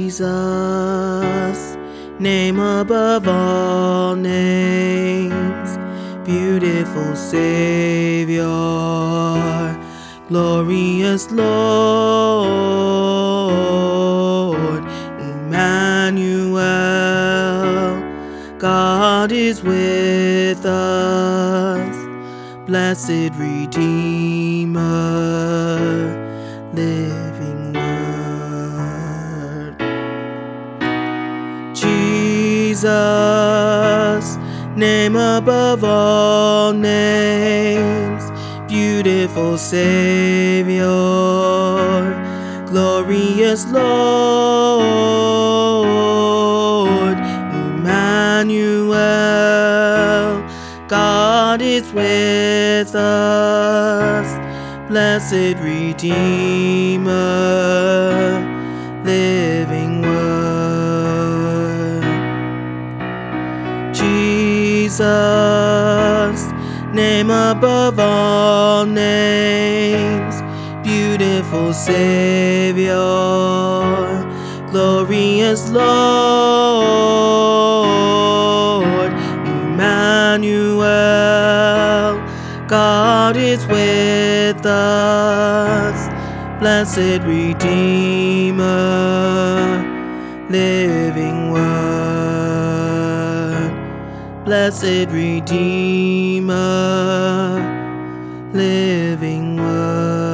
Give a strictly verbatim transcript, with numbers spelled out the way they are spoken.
Jesus, name above all names, beautiful Savior, glorious Lord, Emmanuel, God is with us, blessed Redeemer, living Word. Jesus, name above all names, beautiful Savior, glorious Lord, Emmanuel, God is with us, blessed Redeemer, living Word. Jesus, name above all names, beautiful Savior, glorious Lord, Emmanuel, God is with us, blessed Redeemer, living Word, blessed Redeemer, living Word.